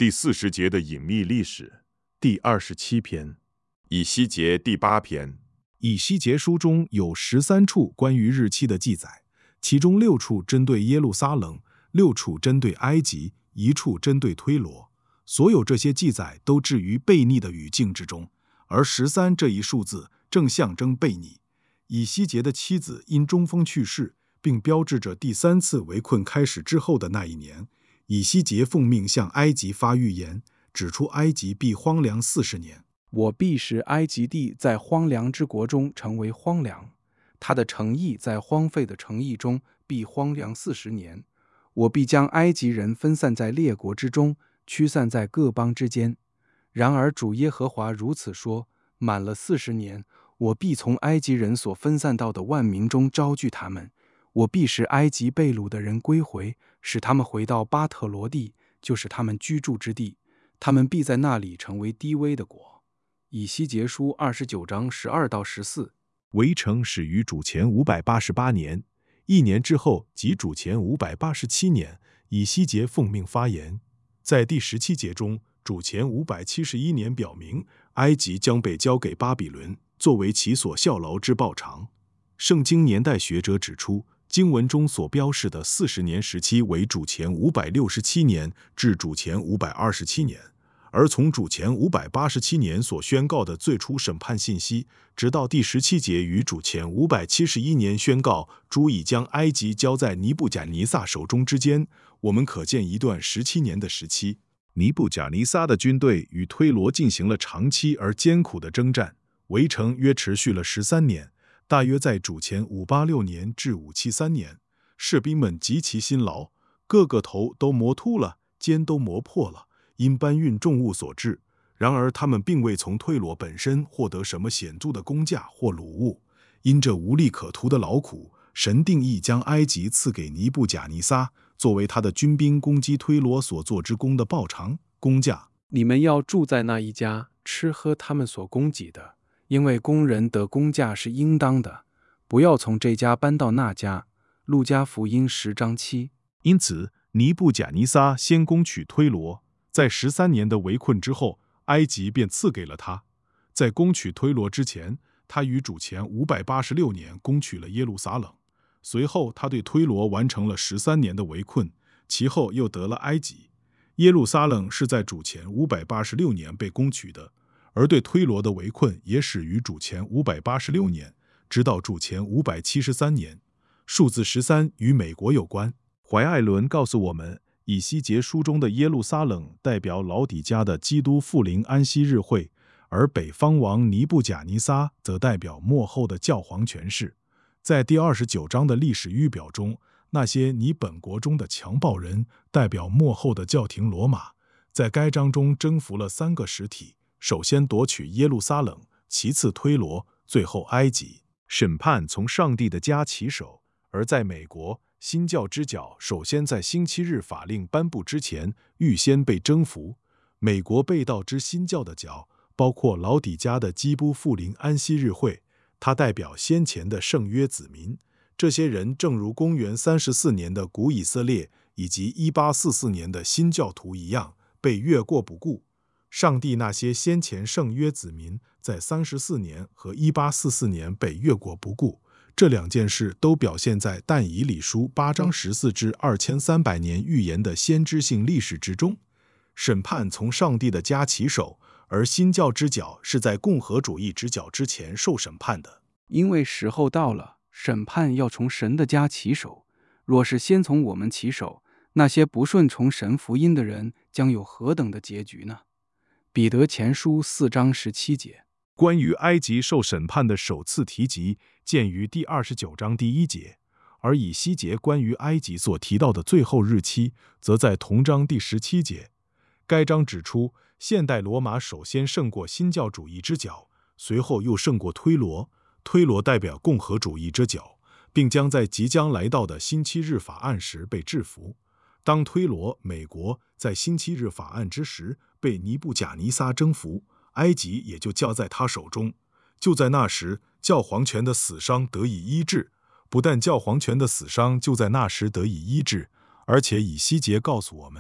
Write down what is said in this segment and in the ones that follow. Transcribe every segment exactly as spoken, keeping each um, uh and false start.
第四十节的隐秘历史，第二十七篇，以西结第八篇。 以西结书中有十三处关于日期的记载，其中六处针对耶路撒冷，六处针对埃及，一处针对推罗。所有这些记载都置于悖逆的语境之中，而十三这一数字正象征悖逆。以西结的妻子因中风去世，并标志着第三次围困开始之后的那一年，以西结奉命向埃及发预言，指出埃及必荒凉四十年。 我必使埃及地在荒凉之国中成为荒凉，他的城邑在荒废的城邑中必荒凉四十年。我必将埃及人分散在列国之中，驱散在各邦之间。然而主耶和华如此说：满了四十年，我必从埃及人所分散到的万民中招聚他们。我必使埃及被掳的人归回，使他们回到巴特罗地，就是他们居住之地。他们必在那里成为低微的国。以西结书二十九章十二到十四。 围城始于主前五百八十八年，一年之后，即主前五百八十七年，以西结奉命发言。在第十七节中，主前五百七十一年表明，埃及将被交给巴比伦，作为其所效劳之报偿。圣经年代学者指出，经文中所标示的四十年时期为主前五百六十七年至主前五百二十七年。而从主前五百八十七年所宣告的最初审判信息，直到第十七节于主前五百七十一年宣告主已将埃及交在尼布甲尼撒手中之间，我们可见一段十七年的时期。尼布甲尼撒的军队与推罗进行了长期而艰苦的征战，围城约持续了十三年，大约在主前五八六年至五七三年。士兵们极其辛劳，个个头都磨秃了，肩都磨破了，因搬运重物所致。然而他们并未从推罗本身获得什么显著的工价或掳物，因这无利可图的劳苦，神定义将埃及赐给尼布甲尼撒，作为他的军兵攻击推罗所做之功的报偿工价。 你们要住在那一家，吃喝他们所供给的，因为工人得工价是应当的，不要从这家搬到那家。路加福音十章七。 因此尼布甲尼撒先攻取推罗，在十三年的围困之后，埃及便赐给了他。在攻取推罗之前，他于主前五百八十六年攻取了耶路撒冷。随后他对推罗完成了十三年的围困，其后又得了埃及。耶路撒冷是在主前五百八十六年被攻取的，而对推罗的围困也始于主前五百八十六年，直到主前五百七十三年。数字十三与美国有关。怀艾伦告诉我们，以西结书中的耶路撒冷代表老底嘉的基督复临安息日会，而北方王尼布甲尼撒则代表末后的教皇权势。在第二十九章的历史预表中，那些你本国中的强暴人代表末后的教廷罗马，在该章中征服了三个实体，首先夺取耶路撒冷，其次推罗，最后埃及。审判从上帝的家起手，而在美国，新教之角首先在星期日法令颁布之前预先被征服。美国被盗之新教的角包括老底嘉的基督复临安息日会，它代表先前的圣约子民。这些人正如公元三十四年的古以色列以及一八四四年的新教徒一样，被越过不顾。上帝那些先前圣约子民在三十四年和一八四四年被越过不顾，这两件事都表现在但以理书八章十四至二千三百年预言的先知性历史之中。审判从上帝的家起手，而新教之角是在共和主义之角之前受审判的。 因为时候到了，审判要从神的家起手。若是先从我们起手，那些不顺从神福音的人将有何等的结局呢？彼得前书四章十七节。 关于埃及受审判的首次提及，见于第二十九章第一节，而以西结关于埃及所提到的最后日期，则在同章第十七节。该章指出，现代罗马首先胜过新教主义之角，随后又胜过推罗，推罗代表共和主义之角，并将在即将来到的星期日法案时被制服。当推罗美国在星期日法案之时被尼布甲尼撒征服，埃及也就交在他手中。就在那时，教皇权的死伤得以医治。不但教皇权的死伤就在那时得以医治，而且以西结告诉我们，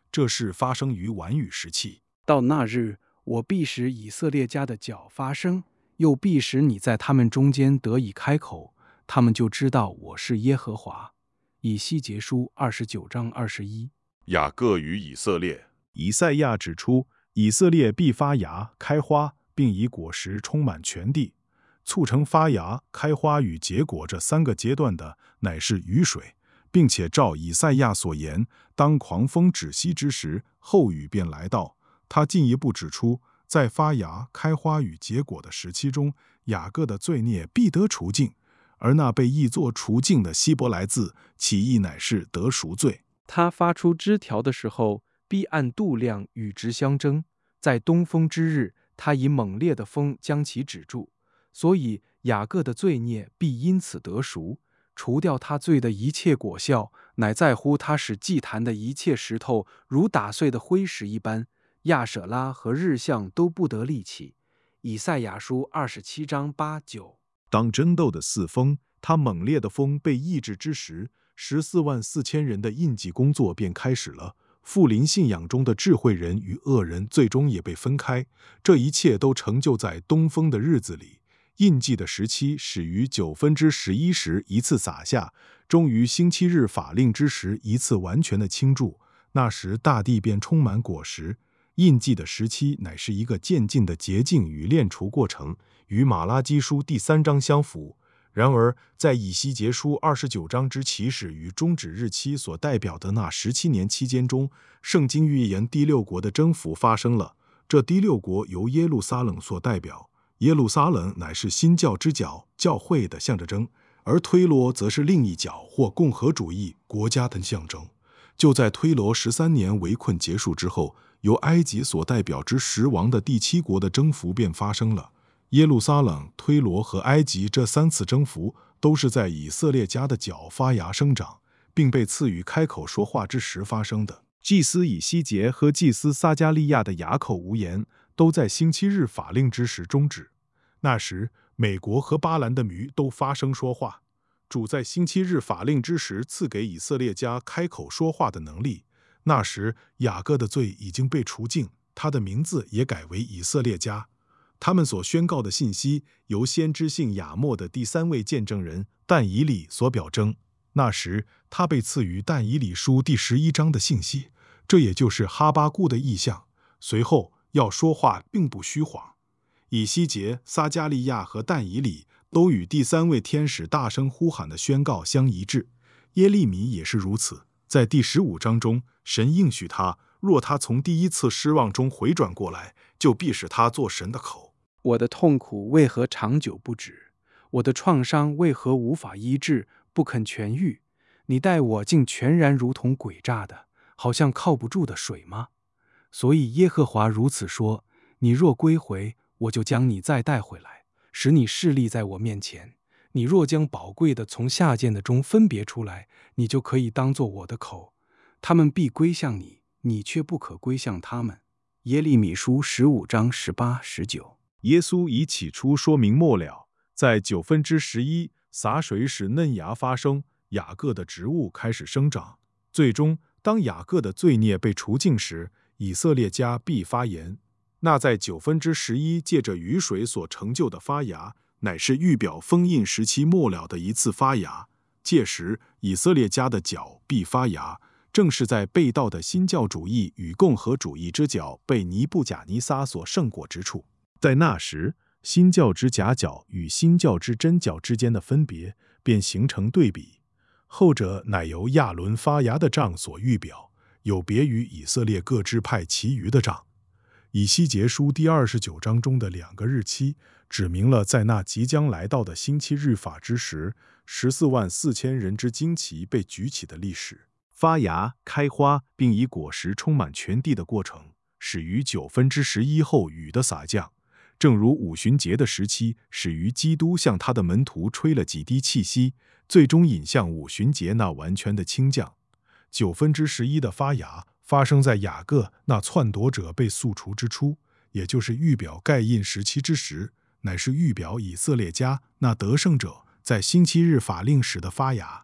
这事发生于晚雨时期。 到那日，我必使以色列家的脚发声，又必使你在他们中间得以开口，他们就知道我是耶和华。以西结书二十九章二十一。 雅各与以色列。 以赛亚指出，以色列必发芽、开花，并以果实充满全地。促成发芽、开花与结果这三个阶段的，乃是雨水，并且照以赛亚所言，当狂风止息之时，后雨便来到。他进一步指出，在发芽、开花与结果的时期中，雅各的罪孽必得除尽，而那被译作除尽的希伯来字，其意乃是得赎罪。 他发出枝条的时候，必按度量与之相争。在东风之日，他以猛烈的风将其止住。所以雅各的罪孽必因此得赎，除掉他罪的一切果效，乃在乎他使祭坛的一切石头如打碎的灰石一般，亚舍拉和日向都不得立起。以赛亚书二十七章八九。 当争斗的四风，他猛烈的风被抑制之时，十四万四千人的印记工作便开始了。富林信仰中的智慧人与恶人最终也被分开，这一切都成就在东风的日子里。印记的时期始于九分之十一时一次洒下，终于星期日法令之时一次完全的倾注。那时大地便充满果实。印记的时期乃是一个渐进的洁净与炼除过程，与马拉基书第三章相符。然而，在以西结书二十九章之起始与终止日期所代表的那十七年期间中，圣经预言第六国的征服发生了。这第六国由耶路撒冷所代表，耶路撒冷乃是新教之角，教会的象征，而推罗则是另一角或共和主义国家的象征。就在推罗十三年围困结束之后，由埃及所代表之十王的第七国的征服便发生了。耶路撒冷、推罗和埃及这三次征服都是在以色列家的脚发芽生长，并被赐予开口说话之时发生的。祭司以西结和祭司撒迦利亚的哑口无言，都在星期日法令之时终止。那时，美国和巴兰的驴都发声说话。主在星期日法令之时赐给以色列家开口说话的能力。那时，雅各的罪已经被除尽，他的名字也改为以色列家。他们所宣告的信息由先知性雅默的第三位见证人但以理所表征。那时，他被赐予但以理书第十一章的信息，这也就是哈巴谷的意象。随后要说话并不虚谎。以西结、撒迦利亚和但以理都与第三位天使大声呼喊的宣告相一致。耶利米也是如此。在第十五章中，神应许他，若他从第一次失望中回转过来，就必使他做神的口。 我的痛苦为何长久不止？我的创伤为何无法医治，不肯痊愈？你待我竟全然如同诡诈的，好像靠不住的水吗？所以耶和华如此说：你若归回，我就将你再带回来，使你侍立在我面前。你若将宝贵的从下贱的中分别出来，你就可以当作我的口。他们必归向你，你却不可归向他们。耶利米书十五章十八、十九。 耶稣以起初说明末了，在九分之十一洒水使嫩芽发生，雅各的植物开始生长。最终，当雅各的罪孽被除尽时，以色列家必发言。那在九分之十一借着雨水所成就的发芽，乃是预表封印时期末了的一次发芽。届时，以色列家的脚必发芽，正是在被盗的新教主义与共和主义之脚被尼布甲尼撒所胜过之处。在那时，新教之假脚与新教之真脚之间的分别便形成对比，后者乃由亚伦发芽的杖所预表，有别于以色列各支派其余的杖。以西结书第二十九章中的两个日期，指明了在那即将来到的星期日法之时，十四万四千人之旌旗被举起的历史。发芽、开花，并以果实充满全地的过程，始于九分之十一后雨的洒降。正如五旬节的时期始于基督向他的门徒吹了几滴气息，最终引向五旬节那完全的倾降。九分之十一的发芽发生在雅各那篡夺者被速除之初，也就是预表盖印时期之时，乃是预表以色列家那得胜者在星期日法令时的发芽。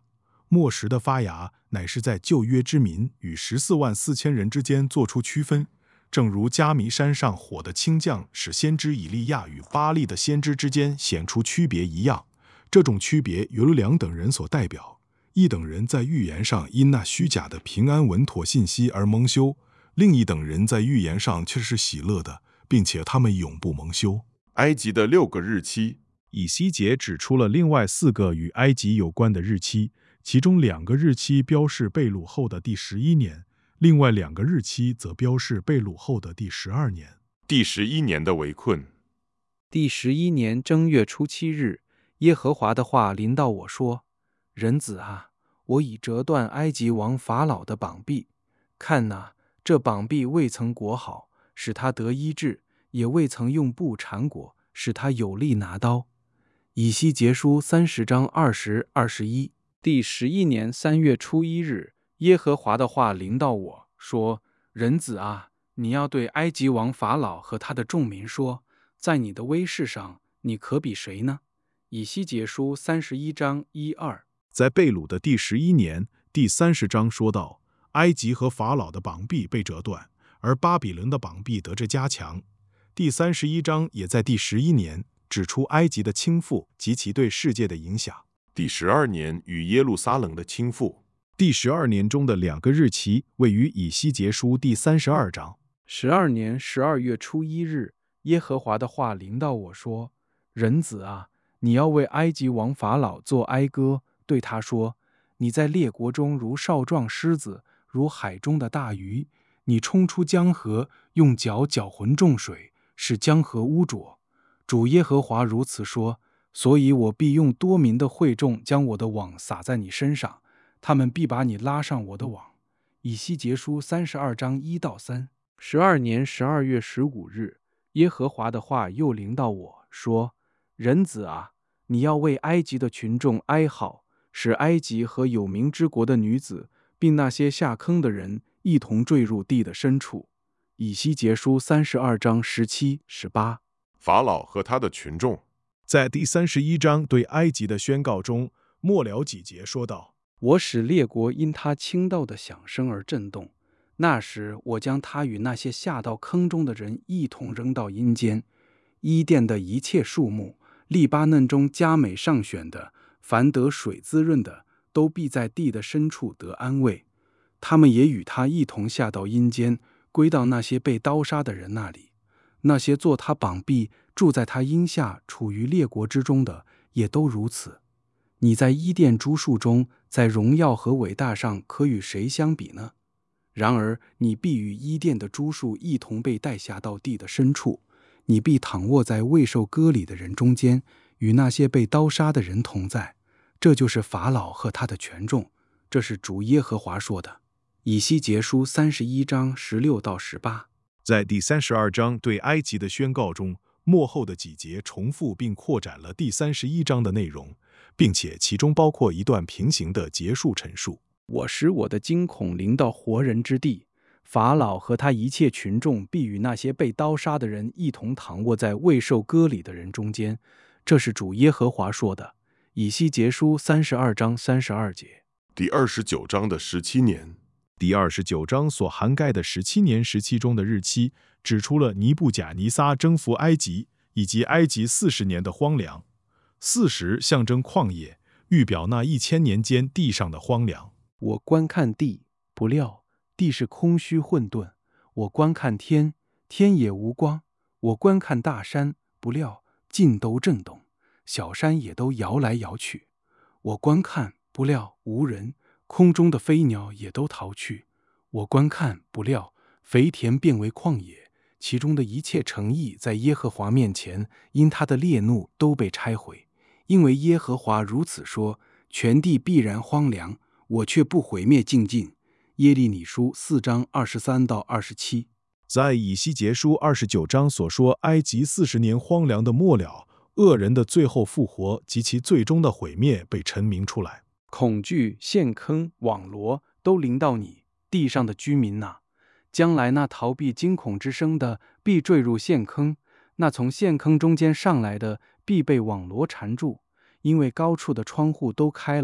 末时的发芽乃是在旧约之民与十四万四千人之间做出区分，正如迦弥山上火的倾降使先知以利亚与巴力的先知之间显出区别一样。这种区别由两等人所代表，一等人在预言上因那虚假的平安稳妥信息而蒙羞，另一等人在预言上却是喜乐的，并且他们永不蒙羞。 埃及的六个日期， 以西结指出了另外四个与埃及有关的日期，其中两个日期标示被掳后的第十一年，另外两个日期则标示被掳后的第十二年。 第十一年的围困。 第十一年正月初七日，耶和华的话临到我说：人子啊，我已折断埃及王法老的膀臂，看哪，这膀臂未曾裹好，使他得医治，也未曾用布缠裹，使他有力拿刀。以西结书三十章二十、二十一。第十一年三月初一日，耶和华的话临到我说：人子啊，你要对埃及王法老和他的众民说，在你的威势上，你可比谁呢？以西结书三十一章一二。 在被掳的第十一年，第三十章说到，埃及和法老的膀臂被折断，而巴比伦的膀臂得着加强。第三十一章也在第十一年指出埃及的倾覆及其对世界的影响。 第十二年与耶路撒冷的倾覆。 第十二年中的两个日期位于以西结书第三十二章。 十二年十二月初一日，耶和华的话临到我说：人子啊，你要为埃及王法老作哀歌，对他说：你在列国中如少壮狮子，如海中的大鱼，你冲出江河，用脚搅浑众水，使江河污浊。主耶和华如此说：所以我必用多民的会众将我的网撒在你身上，他们必把你拉上我的网。以西结书三十二章一到三。十二年十二月十五日，耶和华的话又临到我说：人子啊，你要为埃及的群众哀号，使埃及和有名之国的女子，并那些下坑的人一同坠入地的深处。以西结书三十二章十七、十八。 法老和他的群众。 在第三十一章对埃及的宣告中，末了几节说道： 我使列国因他倾倒的响声而震动，那时我将他与那些下到坑中的人一同扔到阴间。伊甸的一切树木，利巴嫩中佳美上选的，凡得水滋润的，都必在地的深处得安慰。他们也与他一同下到阴间，归到那些被刀杀的人那里。那些做他膀臂、住在他荫下、处于列国之中的，也都如此。你在伊甸诸树中，在荣耀和伟大上，可与谁相比呢？然而你必与伊甸的诸树一同被带下到地的深处，你必躺卧在未受割礼的人中间，与那些被刀杀的人同在。这就是法老和他的权众，这是主耶和华说的。以西结书三十一章十六到十八。 在第三十二章对埃及的宣告中，末后的几节重复并扩展了第三十一章的内容，并且其中包括一段平行的结束陈述。 我使我的惊恐临到活人之地，法老和他一切群众必与那些被刀杀的人一同躺卧在未受割礼的人中间。这是主耶和华说的。以西结书三十二章三十二节。 第二十九章的十七年。 第二十九章所涵盖的十七年时期中的日期，指出了尼布甲尼撒征服埃及以及埃及四十年的荒凉。四十象征旷野，预表那一千年间地上的荒凉。 我观看地，不料地是空虚混沌；我观看天，天也无光；我观看大山，不料尽都震动，小山也都摇来摇去。我观看，不料无人。空中的飞鸟也都逃去，我观看，不料肥田变为旷野，其中的一切城邑在耶和华面前，因他的烈怒都被拆毁。因为耶和华如此说：全地必然荒凉，我却不毁灭尽尽。耶利米书四章二十三到二十七。 在以西结书二十九章所说埃及四十年荒凉的末了，恶人的最后复活及其最终的毁灭被陈明出来。 恐惧、陷坑、网罗都临到你地上的居民哪！将来那逃避惊恐之声的，必坠入陷坑；那从陷坑中间上来的，必被网罗缠住。因为高处的窗户都开了，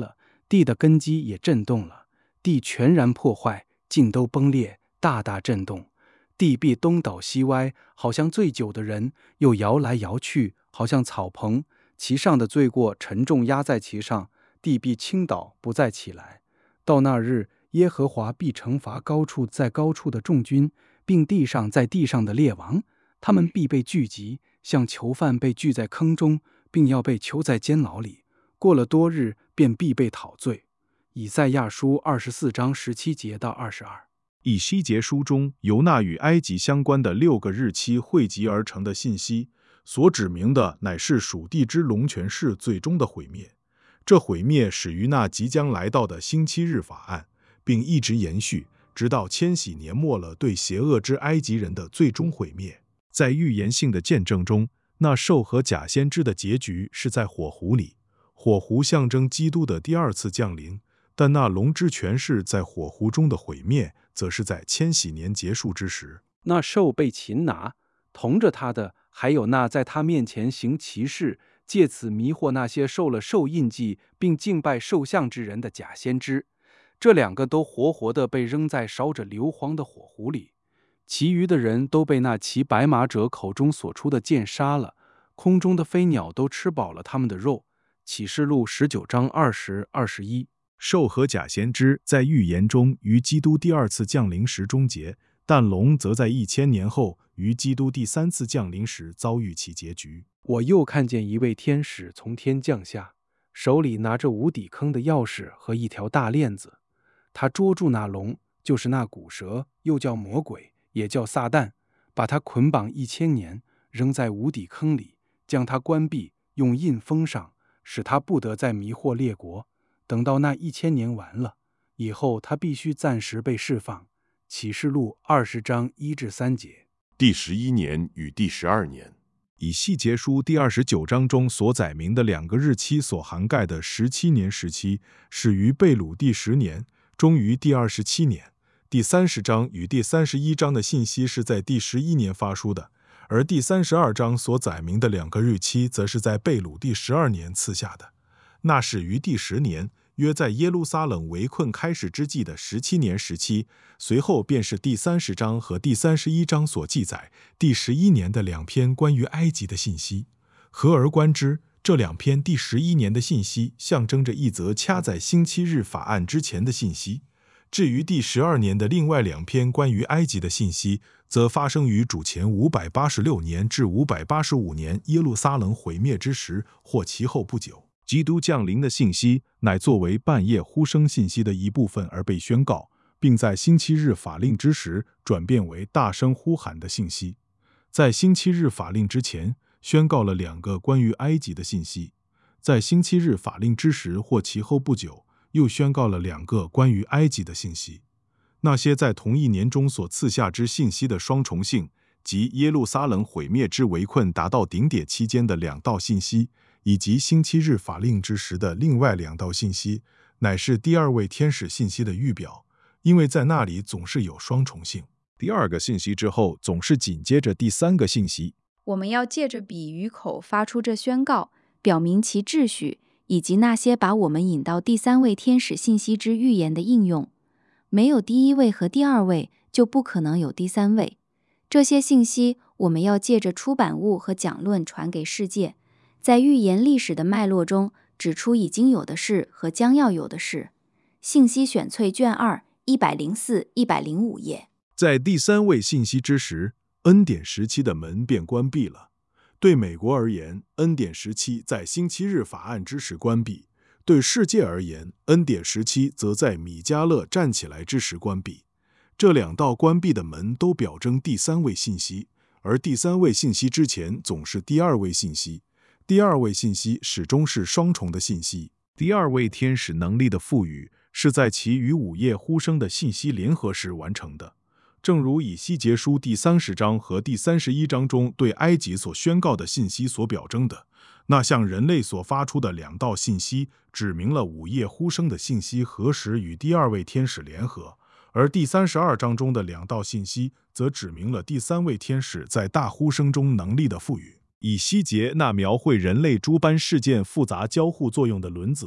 地的根基也震动了，地全然破坏，尽都崩裂，大大震动。地壁东倒西歪，好像醉酒的人，又摇来摇去，好像草棚，其上的罪过沉重压在其上，地必倾倒，不再起来。到那日，耶和华必惩罚高处在高处的众军，并地上在地上的列王，他们必被聚集，像囚犯被聚在坑中，并要被囚在监牢里。过了多日，便必被讨罪。以赛亚书二十四章十七节到二十二。 以西结书中由那与埃及相关的六个日期汇集而成的信息，所指明的乃是属地之龙权势最终的毁灭。这毁灭始于那即将来到的星期日法案，并一直延续，直到千禧年末了对邪恶之埃及人的最终毁灭。在预言性的见证中，那兽和假先知的结局是在火湖里，火湖象征基督的第二次降临，但那龙之权势在火湖中的毁灭，则是在千禧年结束之时。 那兽被擒拿，同着他的还有那在他面前行奇事，借此迷惑那些受了兽印记并敬拜兽像之人的假先知。这两个都活活地被扔在烧着硫磺的火湖里，其余的人都被那骑白马者口中所出的箭杀了，空中的飞鸟都吃饱了他们的肉。启示录十九章二十、二十一。 兽和假先知在预言中于基督第二次降临时终结，但龙则在一千年后于基督第三次降临时遭遇其结局。 我又看见一位天使从天降下，手里拿着无底坑的钥匙和一条大链子。他捉住那龙，就是那古蛇，又叫魔鬼，也叫撒旦，把他捆绑一千年，扔在无底坑里，将他关闭，用印封上，使他不得再迷惑列国。等到那一千年完了以后，他必须暂时被释放。启示录二十章一至三节。 第十一年与第十二年。 以西结书第二十九章中所载明的两个日期所涵盖的十七年时期，始于被掳第十年，终于第二十七年。第三十章与第三十一章的信息是在第十一年发书的，而第三十二章所载明的两个日期则是在被掳第十二年赐下的。那始于第十年，约在耶路撒冷围困开始之际的十七年时期，随后便是第三十章和第三十一章所记载第十一年的两篇关于埃及的信息。合而观之，这两篇第十一年的信息象征着一则掐在星期日法案之前的信息。至于第十二年的另外两篇关于埃及的信息，则发生于主前五百八十六年至五百八十五年耶路撒冷毁灭之时，或其后不久。基督降临的信息乃作为半夜呼声信息的一部分而被宣告，并在星期日法令之时转变为大声呼喊的信息。在星期日法令之前，宣告了两个关于埃及的信息；在星期日法令之时或其后不久，又宣告了两个关于埃及的信息。那些在同一年中所赐下之信息的双重性，即耶路撒冷毁灭之围困达到顶点期间的两道信息，以及星期日法令之时的另外两道信息，乃是第二位天使信息的预表，因为在那里总是有双重性。第二个信息之后总是紧接着第三个信息。 我们要借着比喻口发出这宣告，表明其秩序，以及那些把我们引到第三位天使信息之预言的应用。没有第一位和第二位，就不可能有第三位。这些信息我们要借着出版物和讲论传给世界，在预言历史的脉络中指出已经有的事和将要有的事。信息选粹卷二一百零四、一百零五页。 在第三位信息之时，恩典时期的门便关闭了。对美国而言，恩典时期在星期日法案之时关闭；对世界而言，恩典时期则在米迦勒站起来之时关闭。这两道关闭的门都表征第三位信息，而第三位信息之前总是第二位信息。第二位信息始终是双重的信息。第二位天使能力的赋予是在其与午夜呼声的信息联合时完成的，正如以西结书第三十章和第三十一章中对埃及所宣告的信息所表征的。那向人类所发出的两道信息指明了午夜呼声的信息何时与第二位天使联合，而第三十二章中的两道信息则指明了第三位天使在大呼声中能力的赋予。以西结那描绘人类诸般事件复杂交互作用的轮子，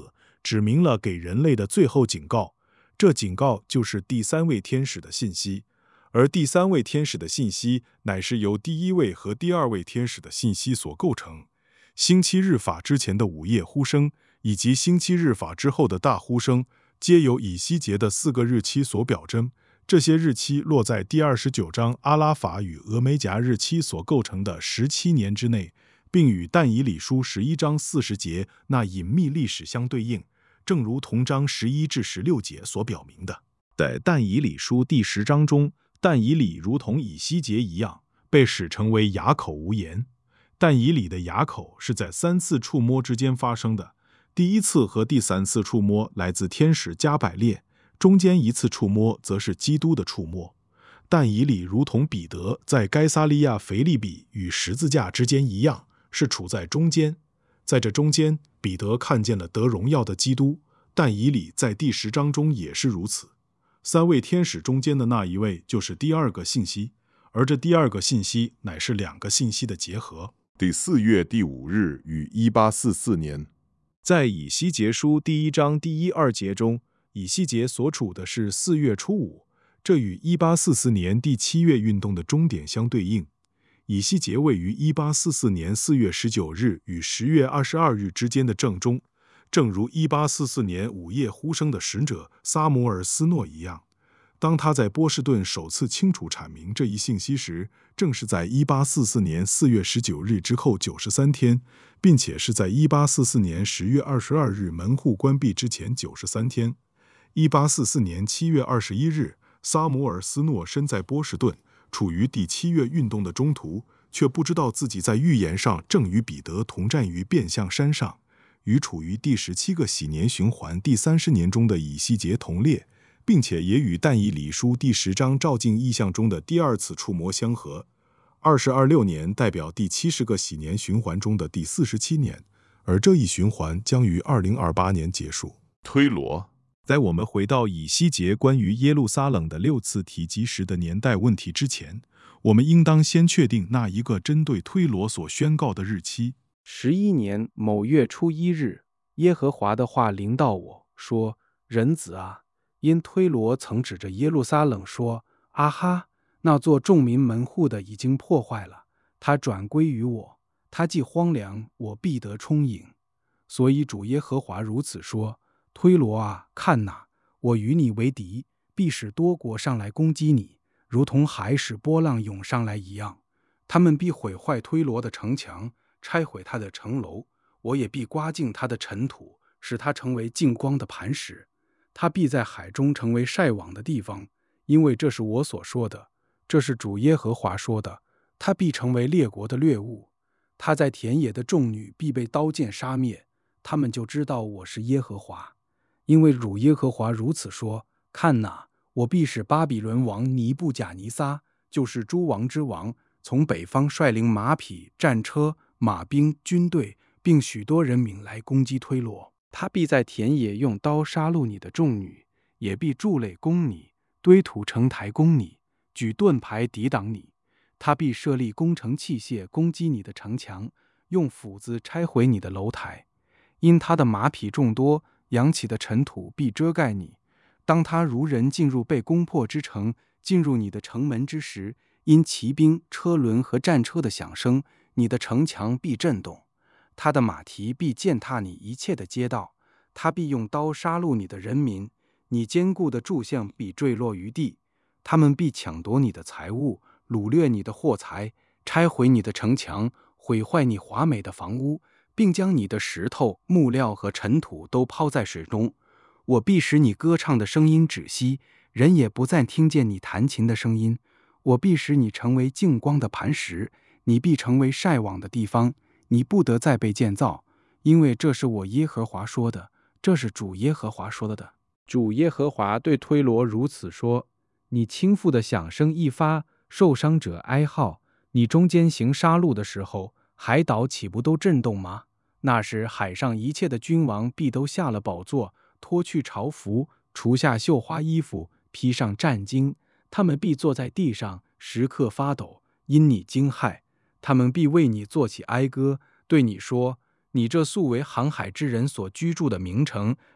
指明了给人类的最后警告，这警告就是第三位天使的信息，而第三位天使的信息乃是由第一位和第二位天使的信息所构成。星期日法之前的午夜呼声，以及星期日法之后的大呼声，皆由以西结的四个日期所表征。这些日期落在第二十九章阿拉法与俄梅戛日期所构成的十七年之内，并与但以理书十一章四十节那隐秘历史相对应，正如同章十一至十六节所表明的。在但以理书第十章中，但以理如同以西结一样，被使成为哑口无言。但以理的哑口是在三次触摸之间发生的，第一次和第三次触摸来自天使加百列，中间一次触摸则是基督的触摸。但以理如同彼得在该撒利亚腓立比与十字架之间一样，是处在中间。在这中间，彼得看见了得荣耀的基督，但以理在第十章中也是如此。三位天使中间的那一位就是第二个信息，而这第二个信息乃是两个信息的结合。 第四月第五日与一八四四年， 在以西结书第一章第一二节中，以西结所处的是四月初五，这与一八四四年第七月运动的终点相对应。以西结位于一八四四年四月十九日与十月二十二日之间的正中，正如一八四四年午夜呼声的使者撒摩尔斯诺一样。当他在波士顿首次清楚阐明这一信息时，正是在一八四四年四月十九日之后九十三天，并且是在一八四四年十月二十二日门户关闭之前九十三天。一八四四年七月二十一日，撒摩尔斯诺身在波士顿，处于第七月运动的中途，却不知道自己在预言上正与彼得同站于变相山上，与处于第十七个喜年循环第三十年中的以西结同列，并且也与但以理书第十章照镜意象中的第二次触摸相合。二十二六年代表第七十个喜年循环中的第四十七年，而这一循环将于二零二八年结束。 推罗。 在我们回到以西结关于耶路撒冷的六次提及时的年代问题之前，我们应当先确定那一个针对推罗所宣告的日期。 十一年某月初一日，耶和华的话临到我说：人子啊，因推罗曾指着耶路撒冷说：啊哈，那座众民门户的已经破坏了，他转归于我，他既荒凉，我必得充盈。所以主耶和华如此说：推罗啊，看哪，我与你为敌，必使多国上来攻击你，如同海使波浪涌上来一样。他们必毁坏推罗的城墙，拆毁他的城楼，我也必刮净他的尘土，使他成为净光的磐石。他必在海中成为晒网的地方，因为这是我所说的，这是主耶和华说的。他必成为列国的掠物，他在田野的众女必被刀剑杀灭，他们就知道我是耶和华。因为主耶和华如此说：看哪，我必使巴比伦王尼布甲尼撒，就是诸王之王，从北方率领马匹、战车、马兵、军队，并许多人民来攻击推罗。他必在田野用刀杀戮你的众女，也必筑垒攻你，堆土成台攻你，举盾牌抵挡你。他必设立攻城器械攻击你的城墙，用斧子拆毁你的楼台。因他的马匹众多，扬起的尘土必遮盖你。当他如人进入被攻破之城，进入你的城门之时，因骑兵、车轮和战车的响声，你的城墙必震动。他的马蹄必践踏你一切的街道，他必用刀杀戮你的人民，你坚固的柱像必坠落于地。他们必抢夺你的财物，掳掠你的货财，拆毁你的城墙，毁坏你华美的房屋，并将你的石头、木料和尘土都抛在水中。我必使你歌唱的声音止息，人也不再听见你弹琴的声音。我必使你成为净光的磐石，你必成为晒网的地方，你不得再被建造，因为这是我耶和华说的，这是主耶和华说的。主耶和华对推罗如此说：你倾覆的响声一发，受伤者哀号，你中间行杀戮的时候，海岛岂不都震动吗？那时海上一切的君王必都下了宝座，脱去朝服，除下绣花衣服，披上战巾，他们必坐在地上，时刻发抖，因你惊骇。他们必为你做起哀歌，对你说：你这素为航海之人所居住的名城，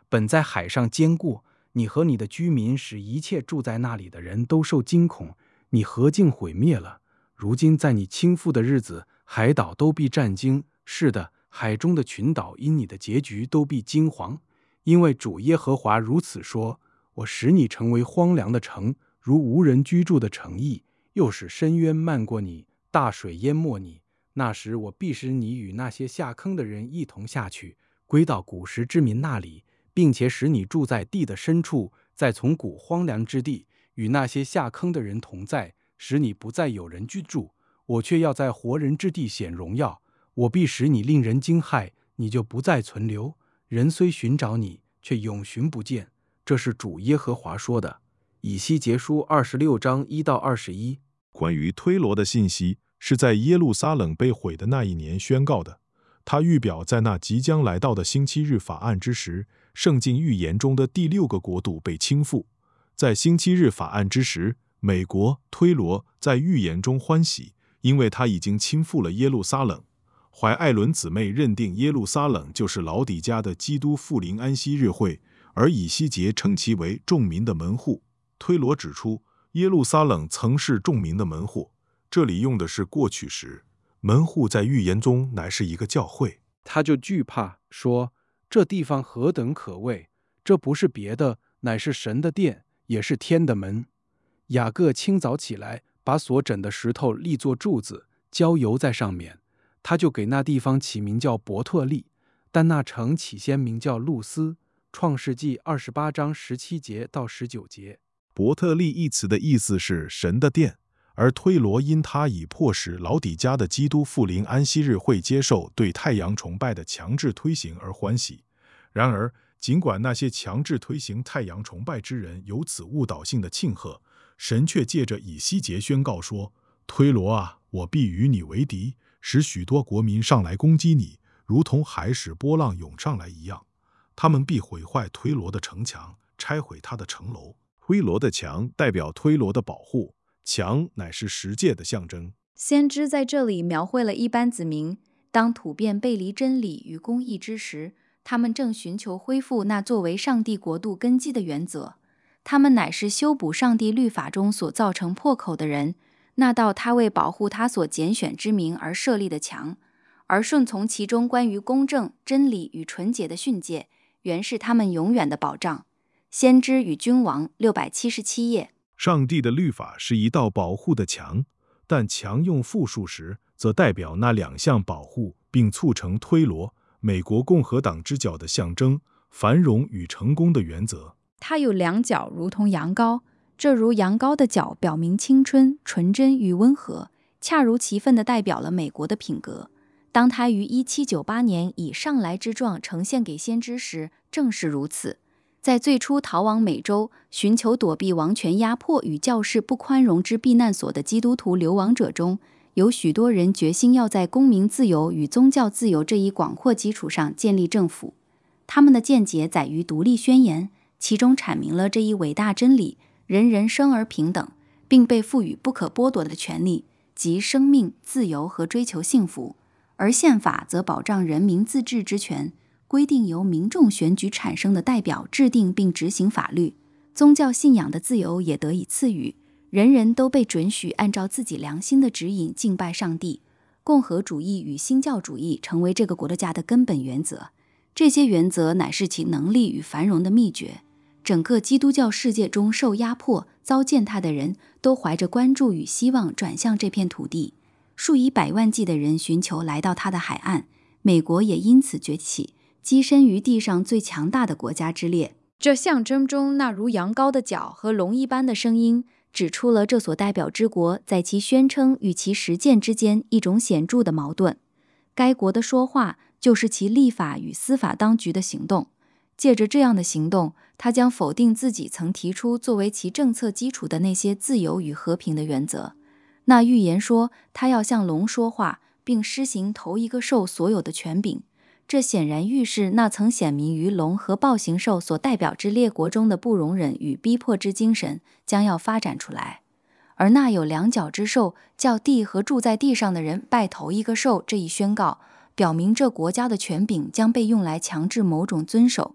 本在海上坚固，你和你的居民使一切住在那里的人都受惊恐，你何竟毁灭了？如今在你倾覆的日子，海岛都必战惊。是的，海中的群岛因你的结局都必惊惶，因为主耶和华如此说：我使你成为荒凉的城，如无人居住的城邑，又使深渊漫过你，大水淹没你。那时我必使你与那些下坑的人一同下去，归到古时之民那里，并且使你住在地的深处，在从古荒凉之地，与那些下坑的人同在，使你不再有人居住。我却要在活人之地显荣耀，我必使你令人惊骇，你就不再存留。人虽寻找你，却永寻不见。这是主耶和华说的。以西结书二十六章一到二十一。 关于推罗的信息是在耶路撒冷被毁的那一年宣告的。他预表在那即将来到的星期日法案之时，圣经预言中的第六个国度被倾覆。在星期日法案之时，美国推罗在预言中欢喜，因为他已经倾覆了耶路撒冷。怀艾伦姊妹认定耶路撒冷就是老底嘉的基督复临安息日会，而以西结称其为众民的门户。推罗指出，耶路撒冷曾是众民的门户，这里用的是过去时，门户在预言中乃是一个教会。 他就惧怕，说：这地方何等可畏！这不是别的，乃是神的殿，也是天的门。雅各清早起来，把所枕的石头立作柱子，浇油在上面。他就给那地方起名叫伯特利，但那城起先名叫路斯。创世纪二十八章十七节到十九节。 伯特利一词的意思是神的殿，而推罗因他已迫使老底嘉的基督复临安息日会接受对太阳崇拜的强制推行而欢喜。然而，尽管那些强制推行太阳崇拜之人有此误导性的庆贺，神却借着以西结宣告说：推罗啊，我必与你为敌，使许多国民上来攻击你，如同海使波浪涌上来一样。他们必毁坏推罗的城墙，拆毁他的城楼。推罗的墙代表推罗的保护，墙乃是十诫的象征。 先知在这里描绘了一般子民，当土变背离真理与公义之时，他们正寻求恢复那作为上帝国度根基的原则。他们乃是修补上帝律法中所造成破口的人，那道他为保护他所拣选之民而设立的墙，而顺从其中关于公正、真理与纯洁的训诫，原是他们永远的保障。先知与君王六百七十七页。 上帝的律法是一道保护的墙，但墙用复数时，则代表那两项保护，并促成推罗美国共和党之角的象征，繁荣与成功的原则。 它有两角，如同羊羔，这如羊羔的角表明青春、纯真与温和，恰如其分地代表了美国的品格。当他于一七九八年以上来之状呈现给先知时，正是如此。在最初逃往美洲，寻求躲避王权压迫与教士不宽容之避难所的基督徒流亡者中，有许多人决心要在公民自由与宗教自由这一广阔基础上建立政府。他们的见解载于独立宣言，其中阐明了这一伟大真理：人人生而平等，并被赋予不可剥夺的权利，即生命、自由和追求幸福。而宪法则保障人民自治之权，规定由民众选举产生的代表制定并执行法律。宗教信仰的自由也得以赐予，人人都被准许按照自己良心的指引敬拜上帝。共和主义与新教主义成为这个国家的根本原则，这些原则乃是其能力与繁荣的秘诀。整个基督教世界中受压迫、遭践踏的人都怀着关注与希望转向这片土地，数以百万计的人寻求来到它的海岸，美国也因此崛起，跻身于地上最强大的国家之列。这象征中那如羊羔的角和龙一般的声音，指出了这所代表之国在其宣称与其实践之间一种显著的矛盾。该国的说话就是其立法与司法当局的行动。借着这样的行动，他将否定自己曾提出作为其政策基础的那些自由与和平的原则。那预言说他要向龙说话，并施行头一个兽所有的权柄，这显然预示那曾显明于龙和豹形兽所代表之列国中的不容忍与逼迫之精神将要发展出来。而那有两角之兽叫地和住在地上的人拜头一个兽这一宣告，表明这国家的权柄将被用来强制某种遵守。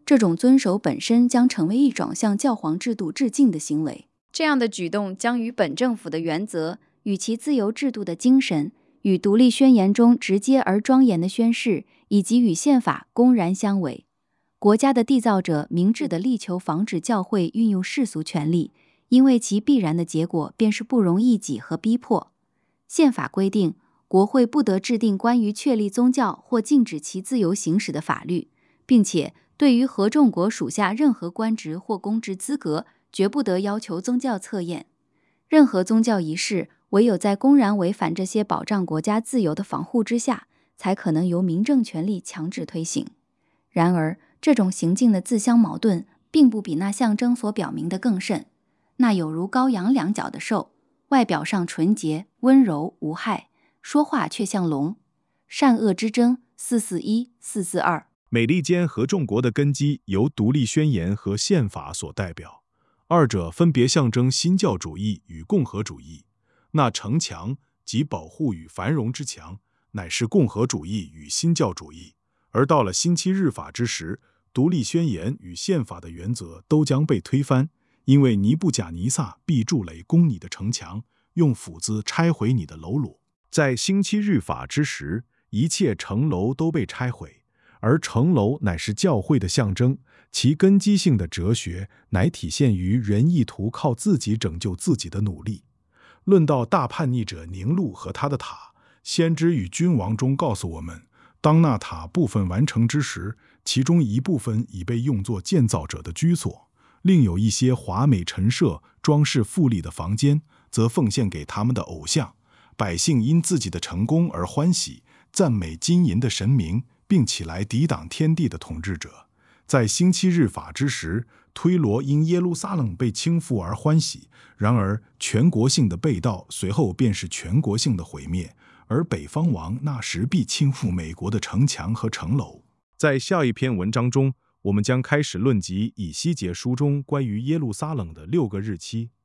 这种遵守本身将成为一种向教皇制度致敬的行为。这样的举动将与本政府的原则、与其自由制度的精神、与独立宣言中直接而庄严的宣誓，以及与宪法公然相违。国家的缔造者明智地力求防止教会运用世俗权力，因为其必然的结果便是不容异己和逼迫。宪法规定，国会不得制定关于确立宗教或禁止其自由行使的法律，并且对于合众国属下任何官职或公职资格，绝不得要求宗教测验。任何宗教仪式，唯有在公然违反这些保障国家自由的防护之下，才可能由民政权力强制推行。然而，这种行径的自相矛盾，并不比那象征所表明的更甚。那有如羔羊两角的兽，外表上纯洁、温柔、无害，说话却像龙。善恶之争，四四一、四四二。 美利坚合众国的根基由独立宣言和宪法所代表，二者分别象征新教主义与共和主义。那城墙即保护与繁荣之墙，乃是共和主义与新教主义。而到了星期日法之时，独立宣言与宪法的原则都将被推翻，因为尼布甲尼撒必筑垒攻你的城墙，用斧子拆毁你的楼橹。在星期日法之时，一切城楼都被拆毁，而城楼乃是教会的象征，其根基性的哲学乃体现于人意图靠自己拯救自己的努力。论到大叛逆者宁禄和他的塔，先知与君王中告诉我们，当那塔部分完成之时，其中一部分已被用作建造者的居所，另有一些华美陈设、装饰富丽的房间，则奉献给他们的偶像。百姓因自己的成功而欢喜，赞美金银的神明，并起来抵挡天地的统治者。在星期日法之时，推罗因耶路撒冷被倾覆而欢喜，然而全国性的被盗随后便是全国性的毁灭，而北方王那时必倾覆美国的城墙和城楼。在下一篇文章中，我们将开始论及以西结书中关于耶路撒冷的六个日期。